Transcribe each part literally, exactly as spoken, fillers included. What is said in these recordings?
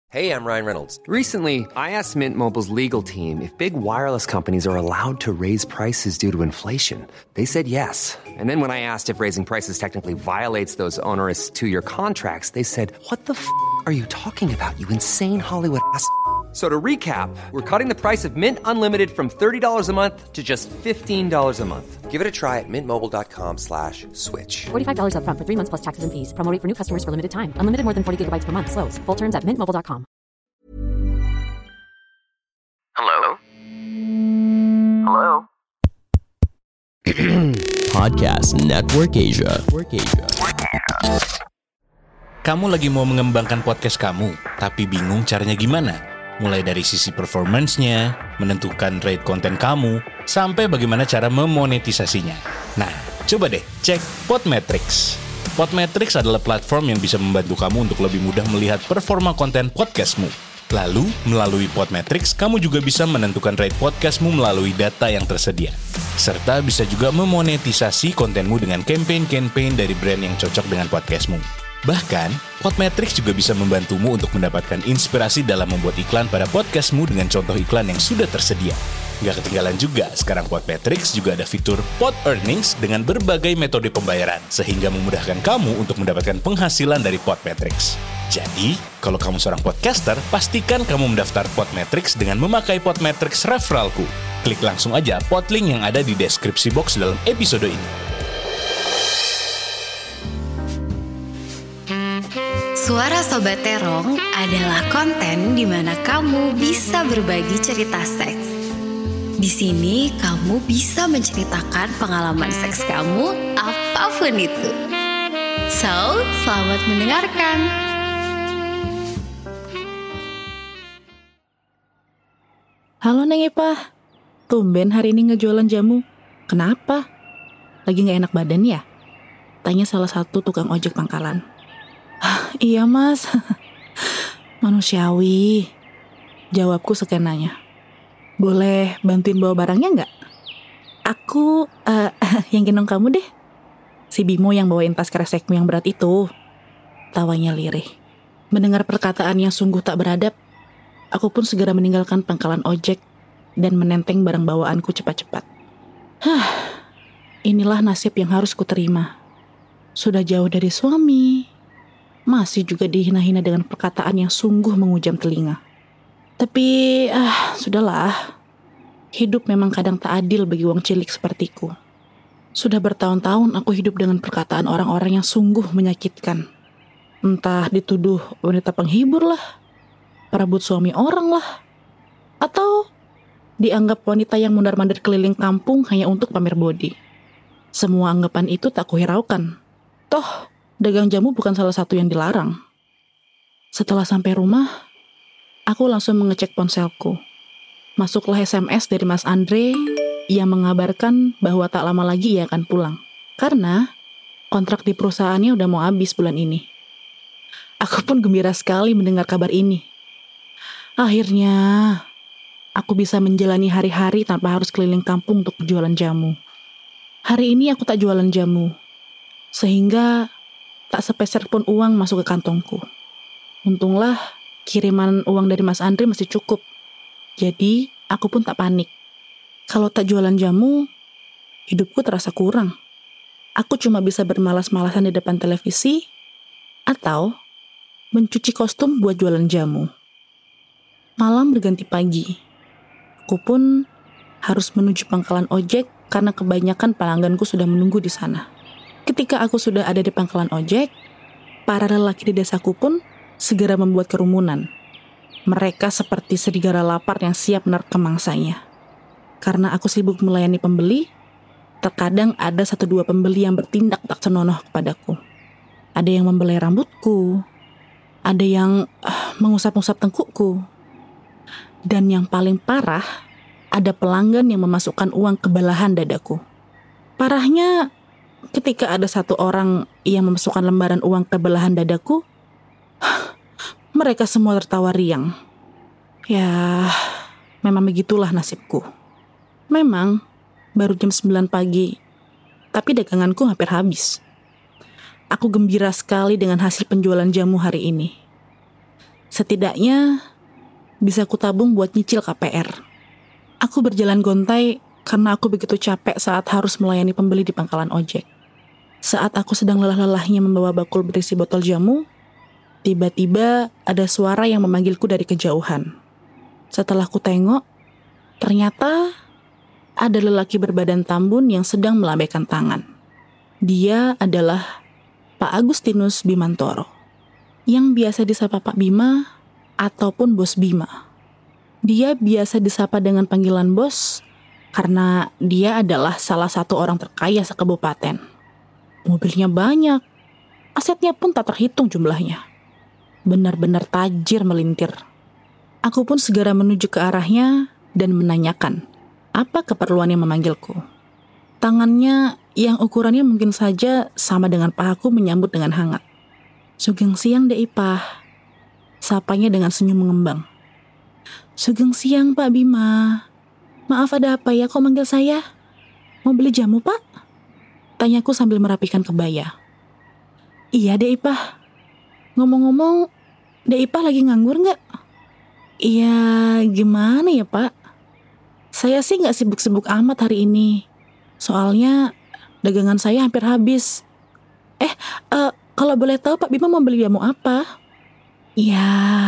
Hey, I'm Ryan Reynolds. Recently, I asked Mint Mobile's legal team if big wireless companies are allowed to raise prices due to inflation. They said yes. And then when I asked if raising prices technically violates those onerous two-year contracts, they said, "What the f*** are you talking about, you insane Hollywood ass?" So to recap, we're cutting the price of Mint Unlimited from thirty dollars a month to just fifteen dollars a month. Give it a try at mintmobile.com slash switch. forty-five dollars up front for three months plus taxes and fees. Promo rate for new customers for limited time. Unlimited more than forty gigabytes per month. Slows full terms at mint mobile dot com. Hello? Hello? Podcast Network Asia. Network Asia. Kamu lagi mau mengembangkan podcast kamu, tapi bingung caranya gimana? Mulai dari sisi performance-nya, menentukan rate konten kamu, sampai bagaimana cara memonetisasinya. Nah, coba deh cek Podmetrics. Podmetrics adalah platform yang bisa membantu kamu untuk lebih mudah melihat performa konten podcastmu. Lalu, melalui Podmetrics, kamu juga bisa menentukan rate podcastmu melalui data yang tersedia. Serta bisa juga memonetisasi kontenmu dengan campaign-campaign dari brand yang cocok dengan podcastmu. Bahkan, Podmetrics juga bisa membantumu untuk mendapatkan inspirasi dalam membuat iklan pada podcastmu dengan contoh iklan yang sudah tersedia. Gak ketinggalan juga, sekarang Podmetrics juga ada fitur Pod Earnings dengan berbagai metode pembayaran, sehingga memudahkan kamu untuk mendapatkan penghasilan dari Podmetrics. Jadi, kalau kamu seorang podcaster, pastikan kamu mendaftar Podmetrics dengan memakai Podmetrics referralku. Klik langsung aja podlink yang ada di deskripsi box dalam episode ini. Suara Sobat Terong adalah konten di mana kamu bisa berbagi cerita seks. Di sini kamu bisa menceritakan pengalaman seks kamu apapun itu. So, selamat mendengarkan. Halo Neng Ipah, tumben hari ini ngejualan jamu. Kenapa? Lagi gak enak badan ya? Tanya salah satu tukang ojek pangkalan. Iya mas, manusiawi. Jawabku sekenanya. Boleh bantuin bawa barangnya gak? Aku uh, yang gendong kamu deh. Si Bimo yang bawain tas kresekmu yang berat itu. Tawanya lirih. Mendengar perkataan yang sungguh tak beradab, aku pun segera meninggalkan pangkalan ojek dan menenteng barang bawaanku cepat-cepat. Hah, inilah nasib yang harus kuterima. Sudah jauh dari suami, masih juga dihina-hina dengan perkataan yang sungguh mengujam telinga. Tapi, ah, sudahlah. Hidup memang kadang tak adil bagi wong cilik sepertiku. Sudah bertahun-tahun aku hidup dengan perkataan orang-orang yang sungguh menyakitkan. Entah dituduh wanita penghibur lah, perebut suami orang lah, atau dianggap wanita yang mundar-mandir keliling kampung hanya untuk pamer body. Semua anggapan itu tak kuhiraukan. Toh, dagang jamu bukan salah satu yang dilarang. Setelah sampai rumah, aku langsung mengecek ponselku. Masuklah S M S dari Mas Andre yang mengabarkan bahwa tak lama lagi ia akan pulang. Karena kontrak di perusahaannya udah mau habis bulan ini. Aku pun gembira sekali mendengar kabar ini. Akhirnya, aku bisa menjalani hari-hari tanpa harus keliling kampung untuk jualan jamu. Hari ini aku tak jualan jamu, sehingga tak sepeser pun uang masuk ke kantongku. Untunglah kiriman uang dari Mas Andre masih cukup. Jadi aku pun tak panik. Kalau tak jualan jamu, hidupku terasa kurang. Aku cuma bisa bermalas-malasan di depan televisi atau mencuci kostum buat jualan jamu. Malam berganti pagi. Aku pun harus menuju pangkalan ojek karena kebanyakan pelangganku sudah menunggu di sana. Ketika aku sudah ada di pangkalan ojek, para lelaki di desaku pun segera membuat kerumunan. Mereka seperti serigala lapar yang siap menerkam mangsanya. Karena aku sibuk melayani pembeli, terkadang ada satu dua pembeli yang bertindak tak senonoh kepadaku. Ada yang membelai rambutku, ada yang uh, mengusap-usap tengkukku. Dan yang paling parah, ada pelanggan yang memasukkan uang ke belahan dadaku. Parahnya, ketika ada satu orang yang memasukkan lembaran uang ke belahan dadaku, mereka semua tertawa riang. Ya, memang begitulah nasibku. Memang baru jam sembilan pagi, tapi daganganku hampir habis. Aku gembira sekali dengan hasil penjualan jamu hari ini. Setidaknya bisa kutabung buat nyicil K P R. Aku berjalan gontai karena aku begitu capek saat harus melayani pembeli di pangkalan ojek. Saat aku sedang lelah-lelahnya membawa bakul berisi botol jamu, tiba-tiba ada suara yang memanggilku dari kejauhan. Setelah ku tengok, ternyata ada lelaki berbadan tambun yang sedang melambaikan tangan. Dia adalah Pak Agustinus Bimantoro, yang biasa disapa Pak Bima ataupun Bos Bima. Dia biasa disapa dengan panggilan bos karena dia adalah salah satu orang terkaya sekabupaten. Mobilnya banyak, asetnya pun tak terhitung jumlahnya. Benar-benar tajir melintir. Aku pun segera menuju ke arahnya dan menanyakan apa keperluannya memanggilku. Tangannya yang ukurannya mungkin saja sama dengan pahaku menyambut dengan hangat. "Sugeng siang, Dek Ipah," sapanya dengan senyum mengembang. "Sugeng siang, Pak Bima. Maaf, ada apa ya kok manggil saya? Mau beli jamu, Pak?" Tanyaku sambil merapikan kebaya. "Iya, Dek Ipah. Ngomong-ngomong, Dek Ipah lagi nganggur nggak?" "Iya, gimana ya, Pak? Saya sih nggak sibuk-sibuk amat hari ini. Soalnya dagangan saya hampir habis. Eh, uh, kalau boleh tahu Pak Bima mau beli jamu apa?" "Ya,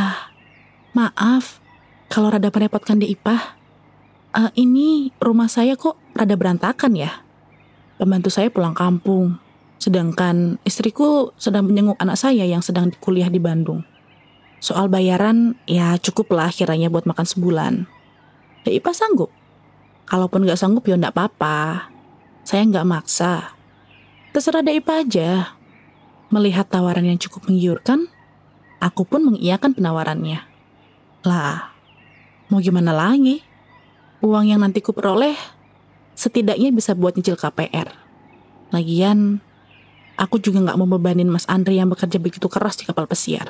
maaf kalau rada merepotkan Dek Ipah. Uh, ini rumah saya kok rada berantakan ya. Pembantu saya pulang kampung, sedangkan istriku sedang menjenguk anak saya yang sedang kuliah di Bandung. Soal bayaran, ya cukuplah kiranya buat makan sebulan. Dek Ipah sanggup? Kalaupun gak sanggup ya gak apa-apa. Saya gak maksa. Terserah Dek Ipah aja." Melihat tawaran yang cukup menggiurkan, aku pun mengiyakan penawarannya. Lah, mau gimana lagi? Uang yang nanti ku peroleh setidaknya bisa buat nyicil K P R. Lagian, aku juga gak mau bebanin Mas Andri yang bekerja begitu keras di kapal pesiar.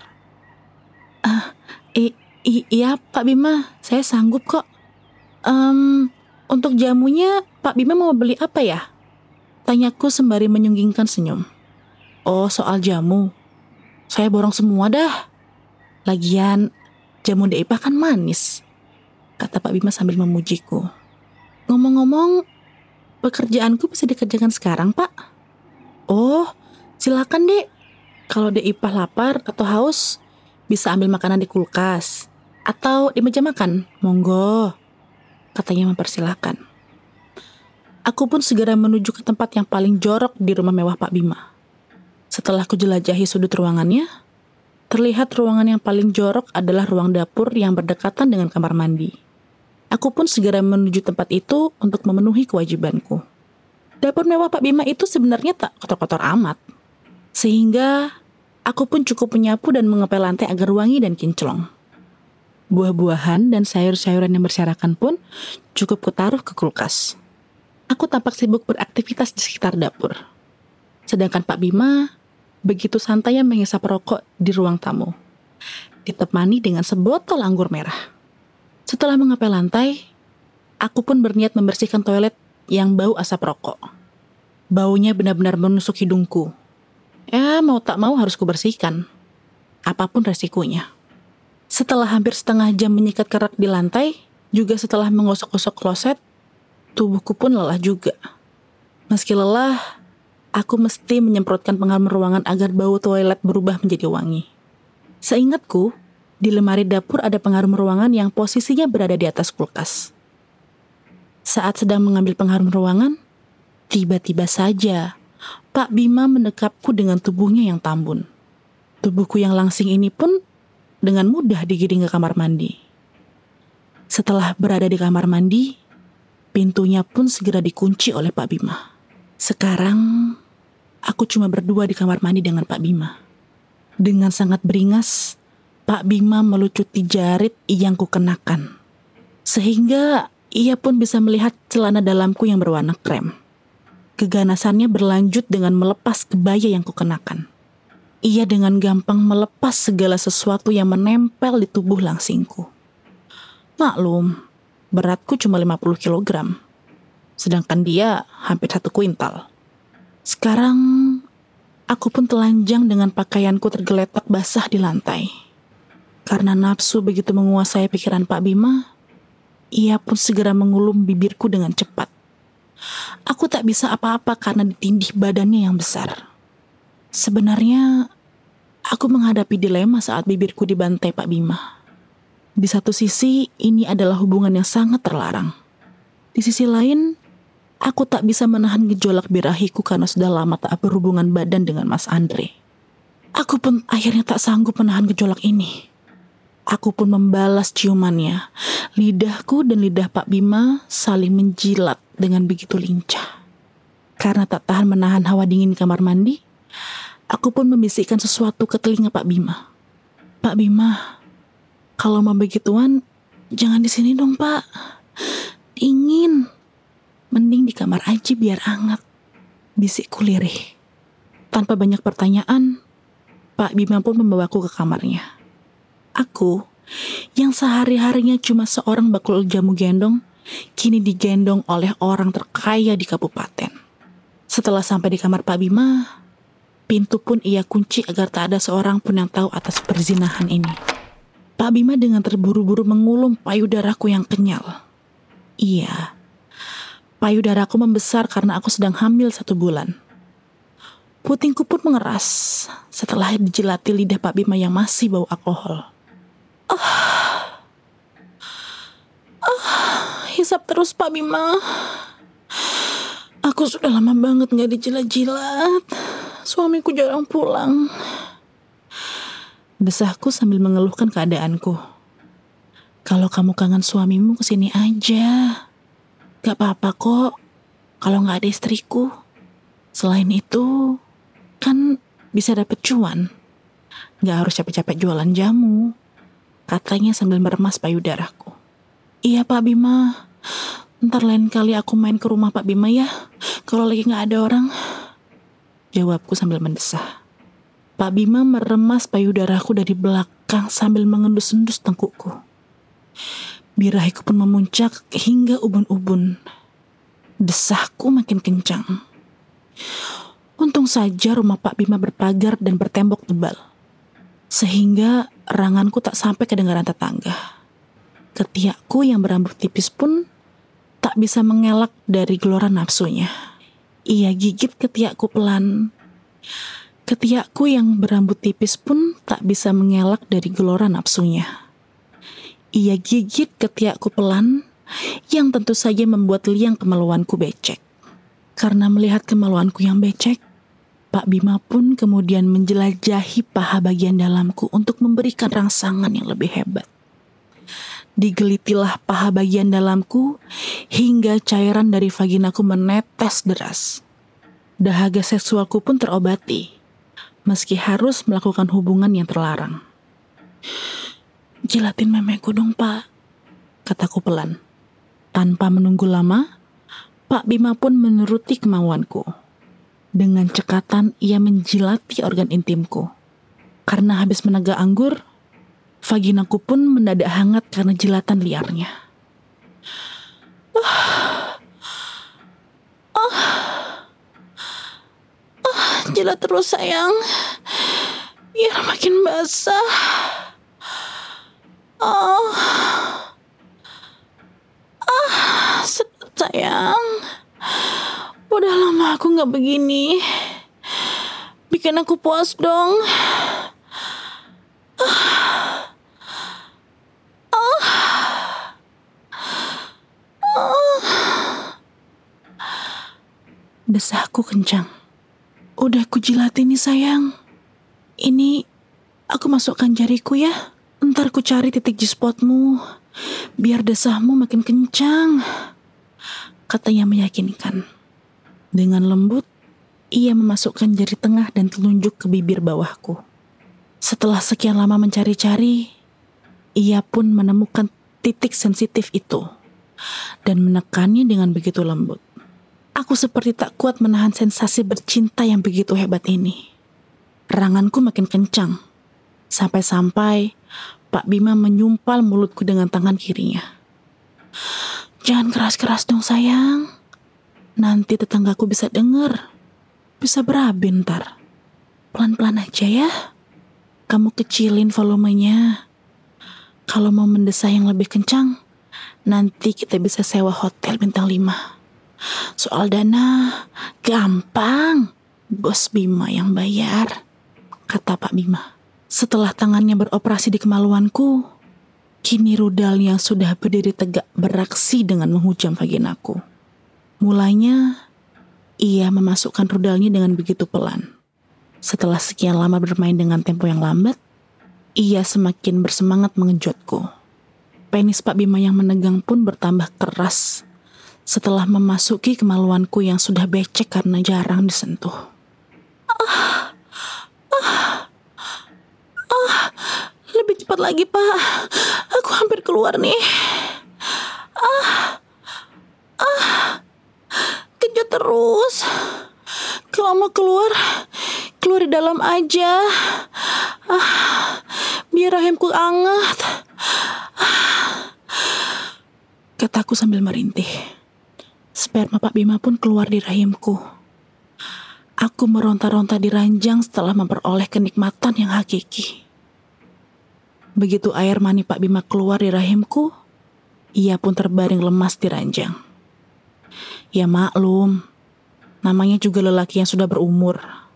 Ah, i- i- iya Pak Bima, saya sanggup kok. Um, untuk jamunya Pak Bima mau beli apa ya? Tanyaku sembari menyunggingkan senyum. "Oh, soal jamu, saya borong semua dah. Lagian, jamu Dek Ipah kan manis," kata Pak Bima sambil memujiku. "Ngomong-ngomong, pekerjaanku bisa dikerjakan sekarang, Pak?" "Oh, silakan Dek. Kalau Dek Ipah lapar atau haus, bisa ambil makanan di kulkas atau di meja makan, monggo," katanya mempersilahkan. Aku pun segera menuju ke tempat yang paling jorok di rumah mewah Pak Bima. Setelah kujelajahi sudut ruangannya, terlihat ruangan yang paling jorok adalah ruang dapur yang berdekatan dengan kamar mandi. Aku pun segera menuju tempat itu untuk memenuhi kewajibanku. Dapur mewah Pak Bima itu sebenarnya tak kotor-kotor amat. Sehingga aku pun cukup menyapu dan mengepel lantai agar wangi dan kinclong. Buah-buahan dan sayur-sayuran yang berserakan pun cukup kutaruh ke kulkas. Aku tampak sibuk beraktivitas di sekitar dapur. Sedangkan Pak Bima begitu santai menghisap rokok di ruang tamu, ditemani dengan sebotol anggur merah. Setelah mengepel lantai, aku pun berniat membersihkan toilet yang bau asap rokok. Baunya benar-benar menusuk hidungku. Ya, mau tak mau harus kubersihkan, apapun resikonya. Setelah hampir setengah jam menyikat kerak di lantai, juga setelah menggosok-gosok kloset, tubuhku pun lelah juga. Meski lelah, aku mesti menyemprotkan pengharum ruangan agar bau toilet berubah menjadi wangi. Seingatku, di lemari dapur ada pengharum ruangan yang posisinya berada di atas kulkas. Saat sedang mengambil pengharum ruangan, tiba-tiba saja Pak Bima mendekapku dengan tubuhnya yang tambun. Tubuhku yang langsing ini pun dengan mudah digiring ke kamar mandi. Setelah berada di kamar mandi, pintunya pun segera dikunci oleh Pak Bima. Sekarang, aku cuma berdua di kamar mandi dengan Pak Bima. Dengan sangat beringas, Pak Bima melucuti jarit yang kukenakan. Sehingga ia pun bisa melihat celana dalamku yang berwarna krem. Keganasannya berlanjut dengan melepas kebaya yang kukenakan. Ia dengan gampang melepas segala sesuatu yang menempel di tubuh langsingku. Maklum, beratku cuma lima puluh kilogram. Sedangkan dia hampir satu kuintal. Sekarang, aku pun telanjang dengan pakaianku tergeletak basah di lantai. Karena nafsu begitu menguasai pikiran Pak Bima, ia pun segera mengulum bibirku dengan cepat. Aku tak bisa apa-apa karena ditindih badannya yang besar. Sebenarnya, aku menghadapi dilema saat bibirku dibantai Pak Bima. Di satu sisi, ini adalah hubungan yang sangat terlarang. Di sisi lain, aku tak bisa menahan gejolak birahiku karena sudah lama tak berhubungan badan dengan Mas Andre. Aku pun akhirnya tak sanggup menahan gejolak ini. Aku pun membalas ciumannya. Lidahku dan lidah Pak Bima saling menjilat dengan begitu lincah. Karena tak tahan menahan hawa dingin di kamar mandi, aku pun membisikkan sesuatu ke telinga Pak Bima. Pak Bima, kalau mau begituan, jangan di sini dong Pak. Dingin. Mending di kamar aja biar hangat. Bisikku lirih. Tanpa banyak pertanyaan, Pak Bima pun membawaku ke kamarnya. Aku, yang sehari-harinya cuma seorang bakul jamu gendong, kini digendong oleh orang terkaya di kabupaten. Setelah sampai di kamar Pak Bima, pintu pun ia kunci agar tak ada seorang pun yang tahu atas perzinahan ini. Pak Bima dengan terburu-buru mengulum payudaraku yang kenyal. Iya, payudaraku membesar karena aku sedang hamil satu bulan. Putingku pun mengeras setelah dijilati lidah Pak Bima yang masih bau alkohol. Ah, ah, hisap terus Pak Bima. Aku sudah lama banget gak dijilat-jilat. Suamiku jarang pulang. Desahku sambil mengeluhkan keadaanku. Kalau kamu kangen suamimu kesini aja. Gak apa-apa kok kalau gak ada istriku. Selain itu, kan bisa dapet cuan. Gak harus capek-capek jualan jamu, katanya sambil meremas payudaraku. Iya Pak Bima, ntar lain kali aku main ke rumah Pak Bima ya, kalau lagi gak ada orang. Jawabku sambil mendesah. Pak Bima meremas payudaraku dari belakang sambil mengendus-endus tengkukku. Birahiku pun memuncak hingga ubun-ubun. Desahku makin kencang. Untung saja rumah Pak Bima berpagar dan bertembok tebal, sehingga eranganku tak sampai kedengaran tetangga. Ketiakku yang berambut tipis pun tak bisa mengelak dari gelora nafsunya. Ia gigit ketiakku pelan. Ketiakku yang berambut tipis pun tak bisa mengelak dari gelora nafsunya. Ia gigit ketiakku pelan, yang tentu saja membuat liang kemaluanku becek. Karena melihat kemaluanku yang becek, Pak Bima pun kemudian menjelajahi paha bagian dalamku untuk memberikan rangsangan yang lebih hebat. Digelitilah paha bagian dalamku hingga cairan dari vaginaku menetes deras. Dahaga seksualku pun terobati, meski harus melakukan hubungan yang terlarang. Jilatin memekku dong Pak, kataku pelan. Tanpa menunggu lama, Pak Bima pun menuruti kemauanku. Dengan cekatan ia menjilati organ intimku. Karena habis menegak anggur, vaginaku pun mendadak hangat karena jilatan liarnya. Ah, ah, ah, jilat terus sayang, biar makin basah. Ah, ah, sedot sayang. Udah lama aku gak begini. Bikin aku puas dong. Ah. Ah. Ah. Desahku kencang. Udah ku jilatin nih sayang. Ini aku masukkan jariku ya. Ntar ku cari titik G-spotmu, biar desahmu makin kencang, katanya meyakinkan. Dengan lembut, ia memasukkan jari tengah dan telunjuk ke bibir bawahku. Setelah sekian lama mencari-cari, ia pun menemukan titik sensitif itu dan menekannya dengan begitu lembut. Aku seperti tak kuat menahan sensasi bercinta yang begitu hebat ini. Eranganku makin kencang, sampai-sampai Pak Bima menyumpal mulutku dengan tangan kirinya. Jangan keras-keras dong sayang. Nanti tetanggaku bisa dengar, bisa berabe ntar. Pelan-pelan aja ya. Kamu kecilin volumenya. Kalau mau mendesah yang lebih kencang, nanti kita bisa sewa hotel bintang lima. Soal dana, gampang. Bos Bima yang bayar, kata Pak Bima. Setelah tangannya beroperasi di kemaluanku, kini rudal yang sudah berdiri tegak beraksi dengan menghujam vaginaku. Mulanya, ia memasukkan rudalnya dengan begitu pelan. Setelah sekian lama bermain dengan tempo yang lambat, ia semakin bersemangat mengejutku. Penis Pak Bima yang menegang pun bertambah keras setelah memasuki kemaluanku yang sudah becek karena jarang disentuh. Ah, ah, ah, lebih cepat lagi, Pak. Aku hampir keluar nih. Ah, ah, kejut terus. Kalau mau keluar, keluar di dalam aja. Ah, biar rahimku hangat. Ah, kataku sambil merintih. Sperma Pak Bima pun keluar di rahimku. Aku meronta-ronta di ranjang setelah memperoleh kenikmatan yang hakiki. Begitu air mani Pak Bima keluar di rahimku, ia pun terbaring lemas di ranjang. Ya maklum, namanya juga lelaki yang sudah berumur.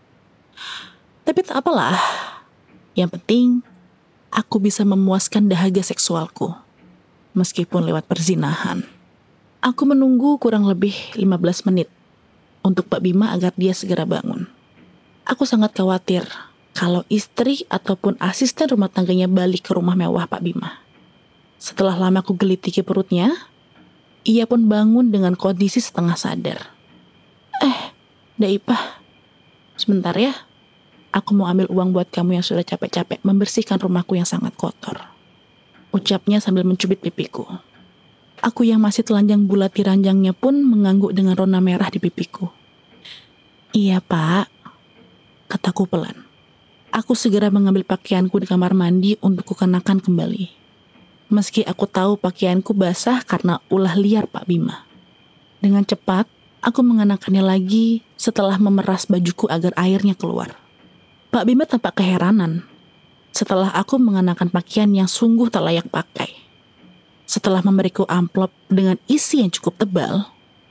Tapi tak apalah, yang penting aku bisa memuaskan dahaga seksualku, meskipun lewat perzinahan. Aku menunggu kurang lebih lima belas menit untuk Pak Bima agar dia segera bangun. Aku sangat khawatir kalau istri ataupun asisten rumah tangganya balik ke rumah mewah Pak Bima. Setelah lama aku gelitiki perutnya, ia pun bangun dengan kondisi setengah sadar. Eh, Daipah, sebentar ya. Aku mau ambil uang buat kamu yang sudah capek-capek membersihkan rumahku yang sangat kotor, ucapnya sambil mencubit pipiku. Aku yang masih telanjang bulat di ranjangnya pun mengangguk dengan rona merah di pipiku. Iya, Pak, kataku pelan. Aku segera mengambil pakaianku di kamar mandi untuk kukenakan kembali. Meski aku tahu pakaianku basah karena ulah liar Pak Bima. Dengan cepat, aku mengenakannya lagi setelah memeras bajuku agar airnya keluar. Pak Bima tampak keheranan setelah aku mengenakan pakaian yang sungguh tak layak pakai. Setelah memberiku amplop dengan isi yang cukup tebal,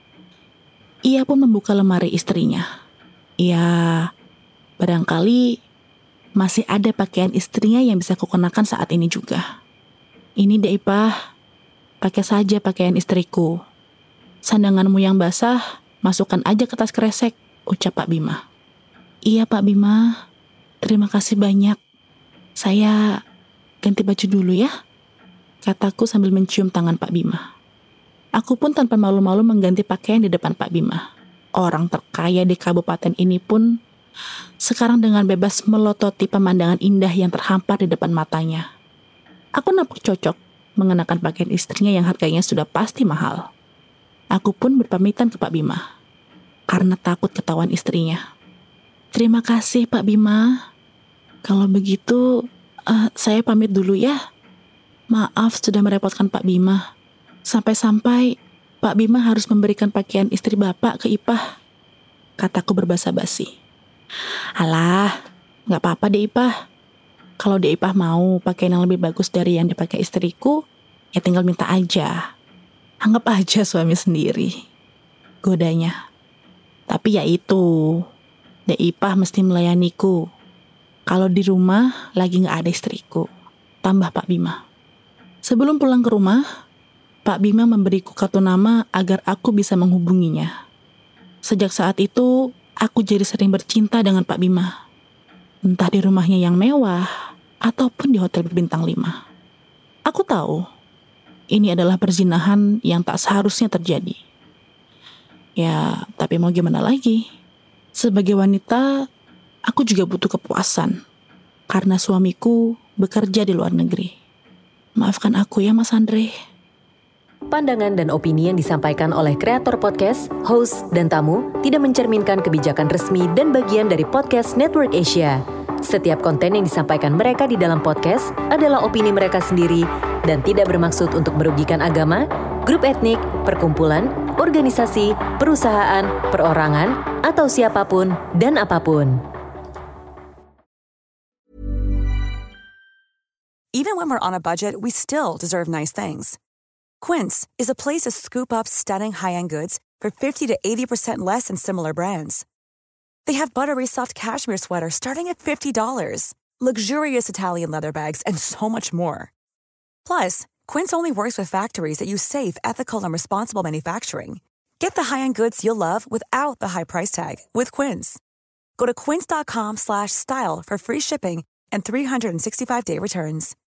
ia pun membuka lemari istrinya. Ya, barangkali masih ada pakaian istrinya yang bisa kukenakan saat ini juga. Ini Daipah, pakai saja pakaian istriku. Sandanganmu yang basah, masukkan aja ke tas kresek, ucap Pak Bima. Iya Pak Bima, terima kasih banyak. Saya ganti baju dulu ya, kataku sambil mencium tangan Pak Bima. Aku pun tanpa malu-malu mengganti pakaian di depan Pak Bima. Orang terkaya di kabupaten ini pun sekarang dengan bebas melototi pemandangan indah yang terhampar di depan matanya. Aku nampak cocok mengenakan pakaian istrinya yang harganya sudah pasti mahal. Aku pun berpamitan ke Pak Bima karena takut ketahuan istrinya. Terima kasih Pak Bima. Kalau begitu uh, saya pamit dulu ya. Maaf sudah merepotkan Pak Bima. Sampai-sampai Pak Bima harus memberikan pakaian istri Bapak ke Ipah, kataku berbasa basi. Alah, gak apa-apa deh Ipah. Kalau deh Ipah mau pakaian yang lebih bagus dari yang dipakai istriku, ya tinggal minta aja. Anggap aja suami sendiri, godanya. Tapi ya itu, deh Ipah mesti melayaniku. Kalau di rumah lagi gak ada istriku, tambah Pak Bima. Sebelum pulang ke rumah, Pak Bima memberiku kartu nama agar aku bisa menghubunginya. Sejak saat itu, aku jadi sering bercinta dengan Pak Bima. Entah di rumahnya yang mewah, ataupun di hotel berbintang lima. Aku tahu, ini adalah perzinahan yang tak seharusnya terjadi. Ya, tapi mau gimana lagi? Sebagai wanita, aku juga butuh kepuasan. Karena suamiku bekerja di luar negeri. Maafkan aku ya Mas Andre. Pandangan dan opini yang disampaikan oleh kreator podcast, host, dan tamu tidak mencerminkan kebijakan resmi dan bagian dari Podcast Network Asia. Setiap konten yang disampaikan mereka di dalam podcast adalah opini mereka sendiri dan tidak bermaksud untuk merugikan agama, grup etnik, perkumpulan, organisasi, perusahaan, perorangan, atau siapapun dan apapun. Even when we're on a budget, we still deserve nice things. Quince is a place to scoop up stunning high-end goods for fifty to eighty percent less than similar brands. They have buttery soft cashmere sweaters starting at fifty dollars, luxurious Italian leather bags, and so much more. Plus, Quince only works with factories that use safe, ethical, and responsible manufacturing. Get the high-end goods you'll love without the high price tag with Quince. Go to quince.com slash style for free shipping and three sixty-five day returns.